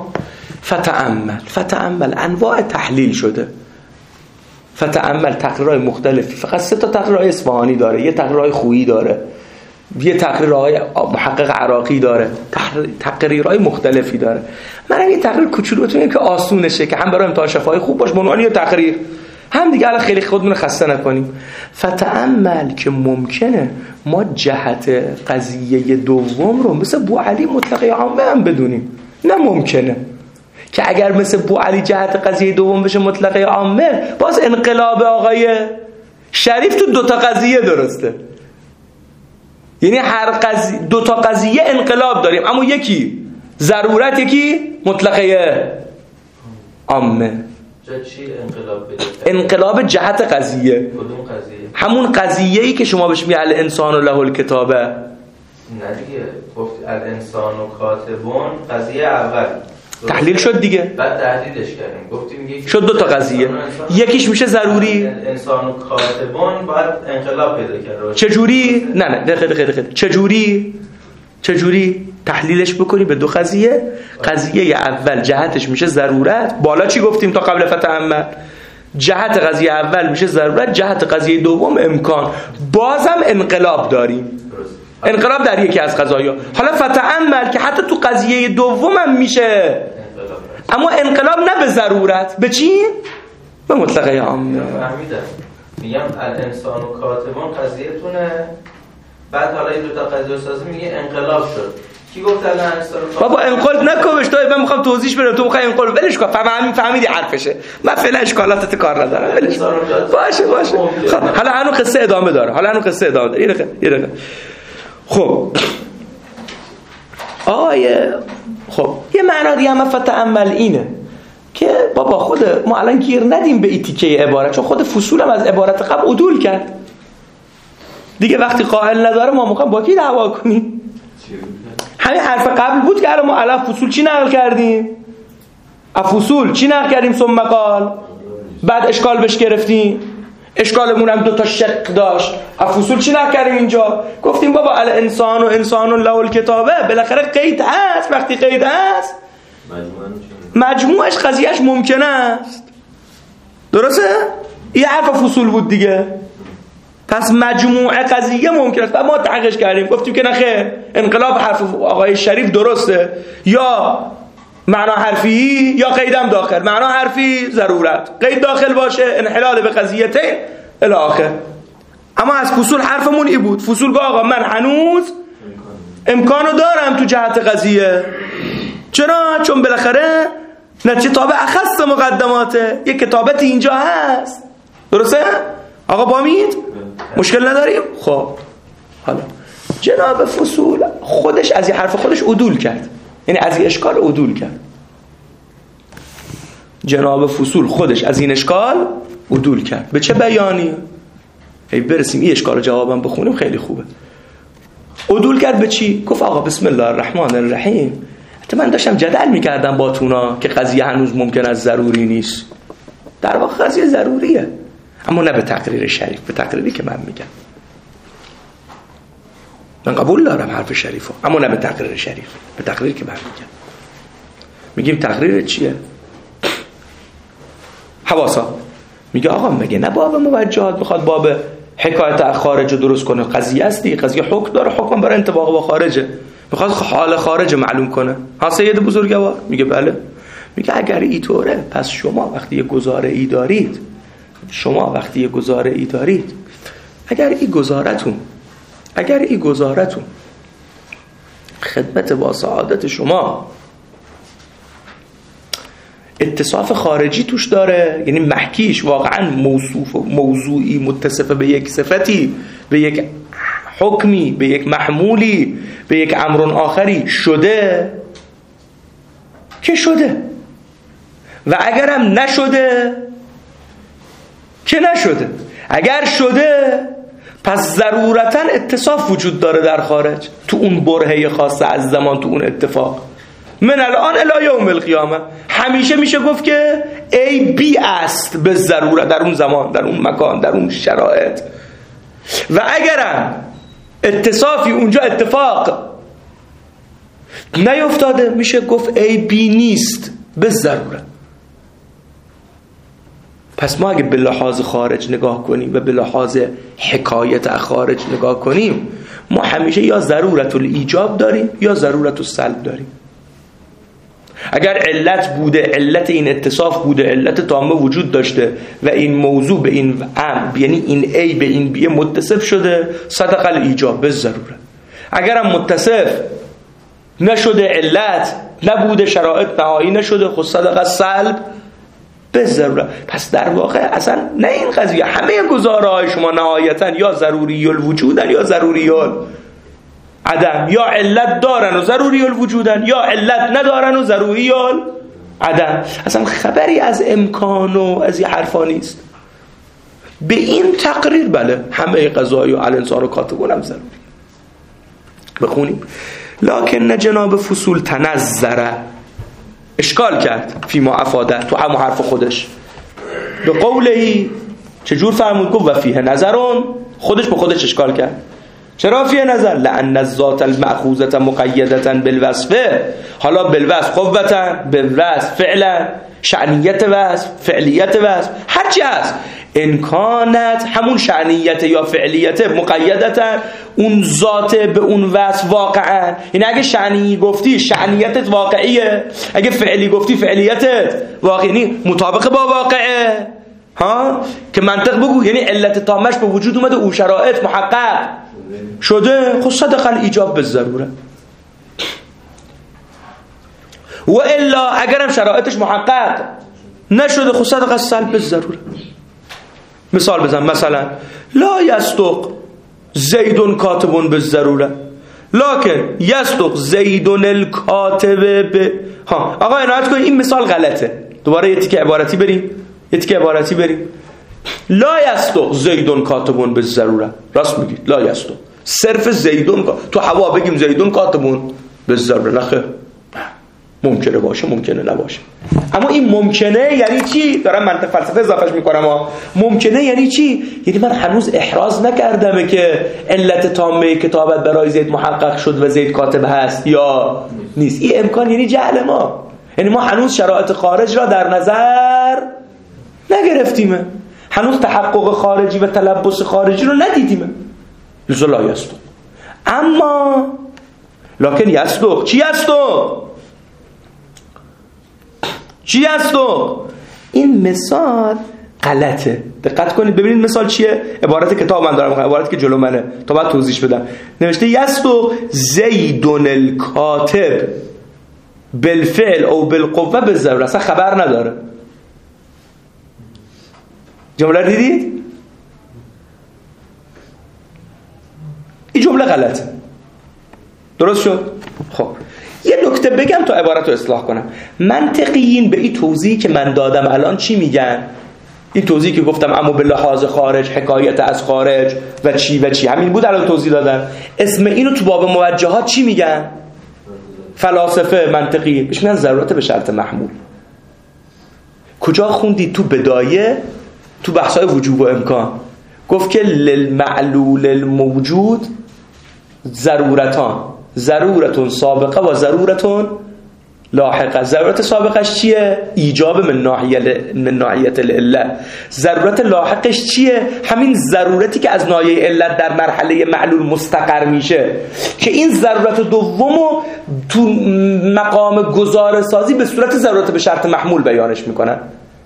فتأمل انواع تحلیل شده. فتأمل تقریرهای مختلفی، فقط 3 تا تقریرهای اصفهانی داره، یه تقریرهای خویی داره، یه تقریرهای محقق عراقی داره، تقریرهای مختلفی داره. من یه تقریر کوچولو میگم که آسونشه، که هم برای امتحان شفاهی خوب باش، عنوان یه تقریر هم دیگه الان خیلی خودمون خسته نکنیم. فتأمل که ممکنه ما جهت قضیه دوم رو مثل بوعلی مطلقه عامه هم بدونیم. نه ممکنه که اگر مثل بوعلی جهت قضیه دوم بشه مطلقه عامه، باز انقلاب آقای شریف تو 2 تا قضیه درسته. یعنی هر قضیه 2 تا قضیه انقلاب داریم، اما یکی ضرورت، یکی مطلقه عامه. چی انقلاب بده؟ انقلاب جهت قضیه. کدوم قضیه؟ همون قضیه‌ای که شما بهش میگی الانسان له الکتابه. نه دیگه گفت الانسان و کاتبون قضیه اول تحلیل شد دیگه، بعد تحلیلش کردیم گفتیم یکی شد 2 تا قضیه. یکیش میشه ضروری، انسان و کاتبون باید انقلاب پیدا کرده. چجوری؟ نه دقیقه چجوری تحلیلش بکنی به 2 قضیه. قضیه اول جهتش میشه ضرورت، بالا چی گفتیم تا قبل فتأمل؟ جهت قضیه اول میشه ضرورت، جهت قضیه دوم امکان. بازم انقلاب داریم، انقلاب در یکی از قضایا. حالا فتأمل که حتی تو قضیه دوم هم میشه، اما انقلاب نه به ضرورت، به چی؟ به مطلقه عامه. فهمیدم. میگم الانسان و کاتبون قضیه‌تونه، بعد حالا این 2 تا قضیه اساسی میگه انقلاب شد. کی گفت الانسان و بابا انقلاب نکنش تو، من میخوام توضیحش بدم، تو میخوای انقلاب ولش کن. فهمیدی حرفشه، من فعلا اشکالاتت کار ندارم، ولش باشه. حالا هنو قصه ادامه داره، یه دقیقه. خب خب یه معنا دیگه هم فتأمل اینه که بابا خود ما الان گیر ندیم به ایتیکه عبارت، چون خود فصول هم از عبارت قبل عدول کرد دیگه. وقتی قائل نداره ما میخوایم با کی دعوا کنیم؟ همین حرف قبل بود که الان ما الان فصول چی نقل کردیم؟ فصول چی نقل کردیم؟ ثم قال، بعد اشکال بهش گرفتیم، اشکالمون هم 2 تا شق داشت. فصول چی نقل کردیم اینجا؟ گفتیم بابا الانسان و انسان له الکتابه، بالاخره قید هست. وقتی قید هست مجموعش قضیهش ممکنه است. درسته؟ این حرف فصول بود دیگه. پس مجموعه قضیه ممکنه است و ما تحقیقش کردیم، گفتیم که نخیر، انقلاب حرف آقای شریف درسته، یا معنا حرفی یا قیدم داخل. معنا حرفی ضرورت، قید داخل باشه انحلال به قضیتین الی آخر. اما از فصول حرفمون این بود، فصول گفت آقا من هنوز امکانو دارم تو جهت قضیه. چرا؟ چون بالاخره نتیجه تابع اخص مقدماته، یک کتابت اینجا هست. درسته؟ آقا بامید؟ مشکل نداریم؟ خب حالا جناب فصول خودش از این حرف خودش عدول کرد، یعنی از این اشکال عدول کرد. جناب فصول خودش از این اشکال عدول کرد. به چه بیانی؟ برسیم این اشکال رو جوابم بخونیم خیلی خوبه. عدول کرد به چی؟ گفت آقا بسم الله الرحمن الرحیم، حتی من داشتم جدل میکردم با تونا که قضیه هنوز ممکن است ضروری نیست. در واقع قضیه ضروریه، اما نه به تقریر شریف، به تقریری که من میگم. من قبول دارم حرف شریفو، اما نه به تقریر شریف، به تقریری که من میگم. میگیم تقریر چیه؟ حواسا میگه آقا مگه نه باب موجهات میخواد باب حکایت از خارج رو درست کنه. قضیه است دیگه، قضیه حکم داره، حکم برای انطباق با خارجه، میخواد حال خارج معلوم کنه. ها سید بزرگوار میگه بله، میگه اگر اینطوره پس شما وقتی یه گزاره ای دارید، اگر این گزارتون خدمت با سعادت شما اتصاف خارجی توش داره، یعنی محکیش واقعا موضوعی متصف به یک صفتی، به یک حکمی، به یک محمولی، به یک امر آخری شده که شده، و اگرم نشده که نشده. اگر شده پس ضرورتا اتصاف وجود داره در خارج، تو اون برهه خاصه از زمان، تو اون اتفاق. من الان الی یوم القیامه همیشه میشه گفت که A B است به ضرورت در اون زمان، در اون مکان، در اون شرایط. و اگرم اتصافی اونجا اتفاق نیفتاده میشه گفت A B نیست به ضرورت. پس ما اگه به لحاظ خارج نگاه کنیم و به لحاظ حکایت خارج نگاه کنیم، ما همیشه یا ضرورت الایجاب داریم یا ضرورت السلب داریم. اگر علت بوده، علت این اتصاف بوده، علت تامه وجود داشته و این موضوع به این امر، یعنی این A به این B متصف شده، صدق الایجاب به ضرورت. اگرم متصف نشده، علت نبوده، شرایط نهایی نشده، خود صدق السلب به ضرورت. پس در واقع اصلا نه این قضیه، همه گزاره‌های شما نهایتا یا ضروری الوجودن یا ضروری العدم، یا علت دارن و ضروری الوجودن یا علت ندارن و ضروری العدم. اصلا خبری از امکان و از این حرفا نیست. به این تقریر بله همه قضایی و الانسان و کاتبون هم ضروری. بخونیم لکن جناب فصول تنظره، اشکال کرد فیما افاده، تو همون حرف خودش به قولهی چجور فرمود؟ گفت و فیه نظرون، خودش به خودش اشکال کرد. چرا فیه نظر؟ لأن الذات المأخوذة مقیدة بالوصف، حالا بالوصف قوة، بالوصف فعلا، شأنیت وصف، فعلیت وصف، هرچی هست امکانت همون شأنیت یا فعلیت مقیدتا، اون ذات به اون وصف واقعا. یعنی اگه شأنی گفتی شأنیتت واقعیه، اگه فعلی گفتی فعلیتت واقعی، یعنی مطابق با واقعه. ها که منطق بگو، یعنی علت تامش به وجود اومده، او شرایط محقق شده، خود صدق الایجاب به ضروره. و الا اگرم شرایطش محقق نشده، خود صدق السلب به ضروره. مثال بزن، مثلا لا یصدق زیدون کاتبون به ضروره لکن یصدق زیدون الکاتب به. ها آقا عنایت کنید این مثال غلطه. دوباره یه تیکه عبارتی بریم. لا یصدق زیدون کاتبون به ضروره، راست میگید، لا یصدق صرف زیدون تو هوا بگیم زیدون کاتبون به ضروره، نخیر، ممکنه باشه ممکنه نباشه. اما این ممکنه یعنی چی؟ دارم منطق فلسفه اضافهش میکنم. ممکنه یعنی چی؟ یعنی من هنوز احراز نکردم که علت تامه کتابت برای زید محقق شد و زید کاتب هست یا نیست. این امکان یعنی جهل ما، یعنی ما هنوز شرایط خارج را در نظر نگرفتیم، هنوز تحقق خارجی و تلبس خارجی رو ندیدیم. لذا لا یصدق. اما لکن یصدق، چی یصدق؟ این مثال غلطه. دقت کنید ببینید مثال چیه. عبارت کتاب من دارم، عبارتی که جلو منه تا بعد توضیح بدم. نوشته یصدق زیدون الکاتب بالفعل او بالقوه بالضروره، اصلا خبر نداره. جمله دیدید؟ این جمله غلطه. درست شد؟ خب یه نکته بگم تا عبارت رو اصلاح کنم. منطقیین به این توضیحی که من دادم الان چی میگن؟ این توضیحی که گفتم اما به لحاظ خارج، حکایت از خارج و چی همین بود الان توضیح دادم. اسم اینو تو باب موجهات چی میگن؟ فلاسفه منطقی بهش میگن ضرورت به شرط محمول. کجا خوندی؟ تو بدایه، تو بحث‌های وجوب و امکان گفت که للمعلول الموجود ضرورتان، ضرورتون سابقه و ضرورتون لاحقه. ضرورت سابقش چیه؟ ایجاب من ناحیت العله. ضرورت لاحقش چیه؟ همین ضرورتی که از ناحیه علت در مرحله معلول مستقر میشه، که این ضرورت دومو تو مقام گزاره سازی به صورت ضرورت به شرط محمول بیانش میکنن.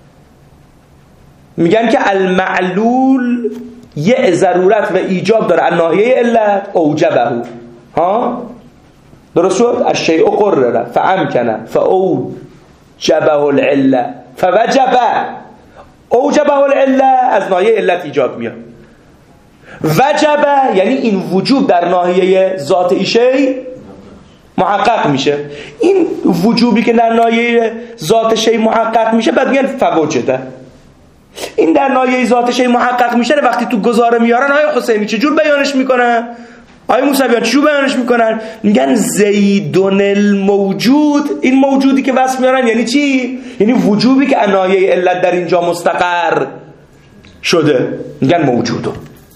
میگن که المعلول یه ضرورت و ایجاب داره از ناحیه علت اوجبه. ها درست شد؟ الشیء قرر فامکن فاوجبه العله فوجبه. اوجبه العله از ناحیه علت ایجاب میاد. وجبه یعنی این وجوب در ناحیه ذات شیء محقق میشه. این وجوبی که در ناحیه ذات شیء محقق میشه بعد میگن فوجده. این در ناحیه ذات شیء محقق میشه وقتی تو گزاره میارن آیه حسینی چجور بیانش میکنن؟ آیه موسویان چجور بیانش میکنن؟ میگن زیدون الموجود. این موجودی که وصف میارن یعنی چی؟ یعنی وجوبی که ناحیه علت در اینجا مستقر شده، میگن موجودو.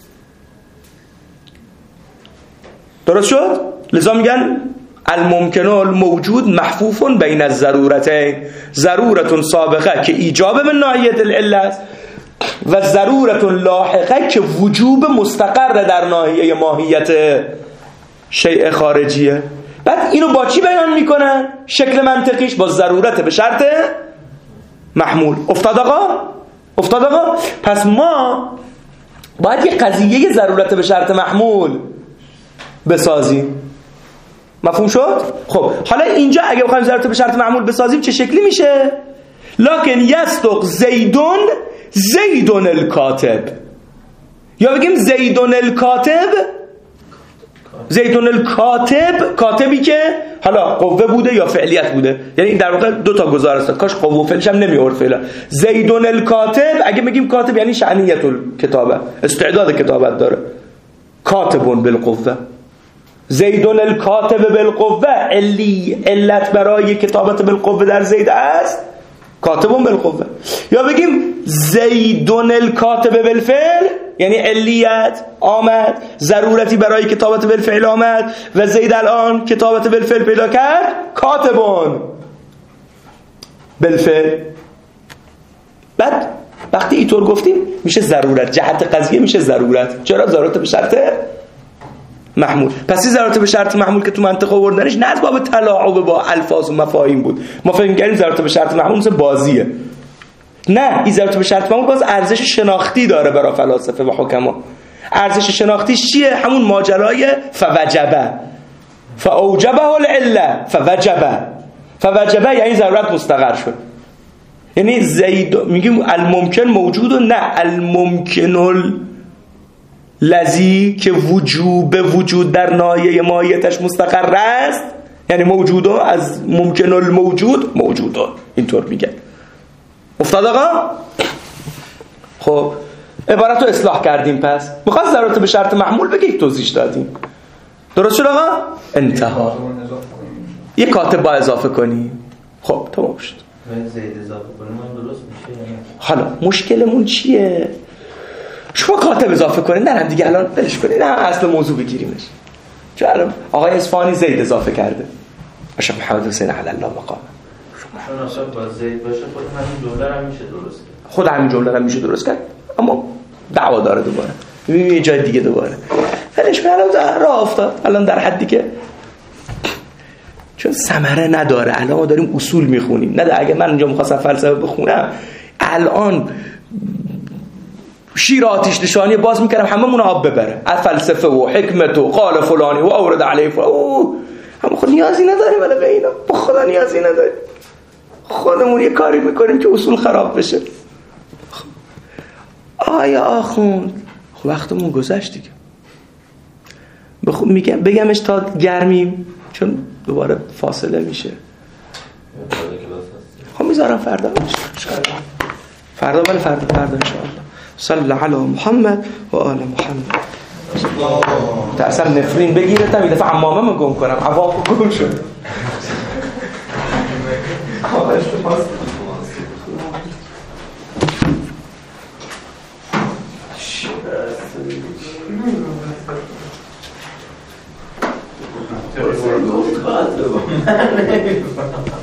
درست شد؟ لذا میگن الممکن الموجود محفوف بین الضرورتین، ضرورت سابقه که ایجاب من ناحیه العله و ضرورت لاحقه که وجوب مستقر در ناحیه ماهیت شیء خارجیه. بعد اینو با چی بیان میکنن؟ شکل منطقیش با ضرورت به شرط محمول. افتاد آقا؟ پس ما باید یه قضیه ضرورت به شرط محمول بسازیم. مفهوم شد؟ خب حالا اینجا اگه بخوایم ضرورت به شرط معمول بسازیم چه شکلی میشه؟ لکن یصدق زیدون الکاتب، یا بگیم زیدون الکاتب، کاتبی که حالا قوه بوده یا فعلیت بوده، یعنی این در واقع دو تا گزاره است. کاش قوه و فعلش هم نمیورد فعلا. زیدون الکاتب اگه بگیم کاتب یعنی شأنیت الکتابه، استعداد کتابت داره. کاتبون بالقوه، زیدون الکاتب بالقوه، علت برای کتابت بالقوه در زید است کاتبون بالقوه. یا بگیم زیدون الکاتب بالفعل یعنی علیت آمد، ضرورتی برای کتابت بالفعل آمد و زید الان کتابت بالفعل پیدا کرد، کاتبون بالفعل. بعد وقتی اینطور گفتیم میشه ضرورت، جهت قضیه میشه ضرورت. چرا؟ ضرورت به شرط محمول. پس این ضرورت به شرط محمول که تو منطق آوردنش نه از باب تلاعب با الفاظ و مفاهیم بود. ما فکر می‌کردیم ضرورت به شرط محمول مثل بازیه. نه، این ضرورت به شرط محمول باز ارزش شناختی داره برای فلاسفه و حکما. ارزش شناختیش چیه؟ همون ماجرای فوجبه، فاوجبه العله، فوجبه یعنی ضرورت مستقر شد. یعنی زید میگیم الممکن موجود و نه الممکن لذی که وجود در ناحیه ماهیتش مستقر است، یعنی موجود از ممکن الموجود موجود، اینطور میگن. افتاد آقا؟ خب عبارت رو اصلاح کردیم. پس میخواست ضرورت به شرط محمول بگه توضیح دادیم. درست شد آقا؟ انتها. یه کاتب با اضافه کنیم. خب تمام شد. زید اضافه کنیم درست میشه. حالا مشکلمون چیه؟ شما کاتب اضافه کنید، نه دیگه الان بلش کنید، نه اصل موضوع بگیریمش. چون الان آقای اصفهانی زید اضافه کرده. اشرف محمد حسین علی الله مقام. شما اصلا با زید باشه خود همین جمله هم میشه درست کرد. خود همین جمله هم میشه درست کرد. اما دعوا داره دوباره. یه جای دیگه دوباره. ولش کن، الان راه افتاد. الان در حدی که چون ثمره نداره. الان ما داریم اصول میخونیم. نه اگه من اونجا می‌خواستم فلسفه بخونم، الان شیر آتش نشانی باز میکردم هممون آب ببره از فلسفه و حکمت و قال فلانی و اورد علیه هم خود نیازی نداریم ولی به اینا با خدا نیازی نداریم. خودمون یه کاری میکنیم که اصول خراب بشه. آیا آخوند خب وقتمون گذشت دیگه. میگم بگمش تا گرمیم چون دوباره فاصله میشه. خب میذارم فردا فردا انشاءالله. صلی علی محمد و آل محمد. تا اصلا نفرین بگیرتم یه دفعه عمامه گم کنم، عوام گم شد. گفت